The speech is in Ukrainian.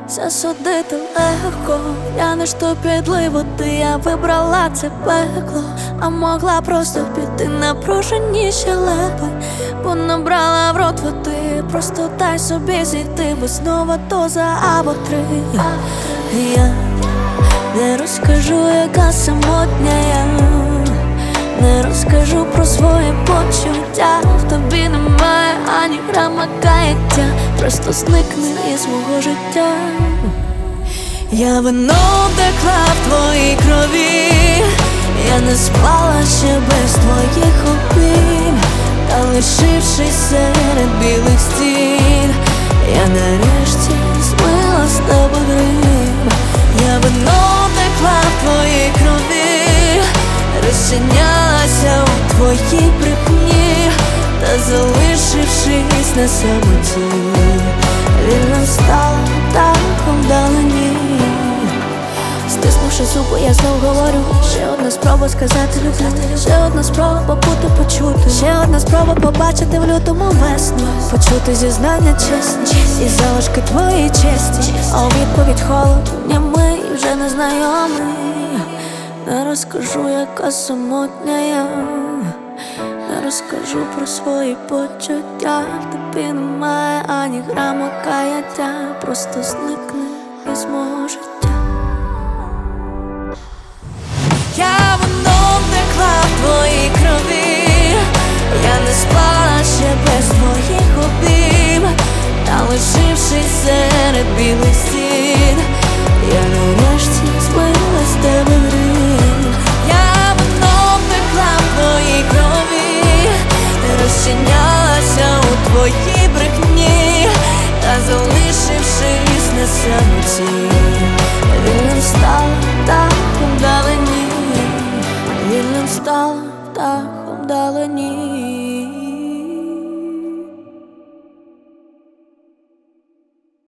Засудити легко, я не що підлив води, я вибрала це пекло, а могла просто піти напружені щелепи, бо набрала в рот води, просто дай собі зійти, бо знову доза або три. Я не розкажу, яка самотня я, не розкажу про свої почуття. В тобі немає ані грама каяття, просто зникни із мого життя. Я вино текла в твоїй крові, я не спала ще без твоїх обійм, та лишившись серед білих стін, я нарешті змила з тебе грим. Я вино текла в твоїй крові, розчинялася у твоїй брехні, та залишившись на самоті, вільно стала птахом вдалині. Стиснувши зуби, я знов говорю: ще одна спроба сказати люблю, ще одна спроба бути почути, ще одна спроба побачити в лютому весну, почути зізнання чесні і залишки твоєї честі, а у відповідь холод німий, вже незнайомий. Не розкажу, яка самотня я, не розкажу про свої почуття. В тобі немає ані грама каяття, просто зникни із мого життя. Я вино текла в твоїй крові, я не спала ще без твоїх обійм, та лишившись серед білих стін, я нарешті змила з тебе грім. Я вино текла в твоїй крові, розчинялася у твоїй брехні, та залишившись на самоті, вільним стала птахом вдалині, вільним стала птахом вдалині.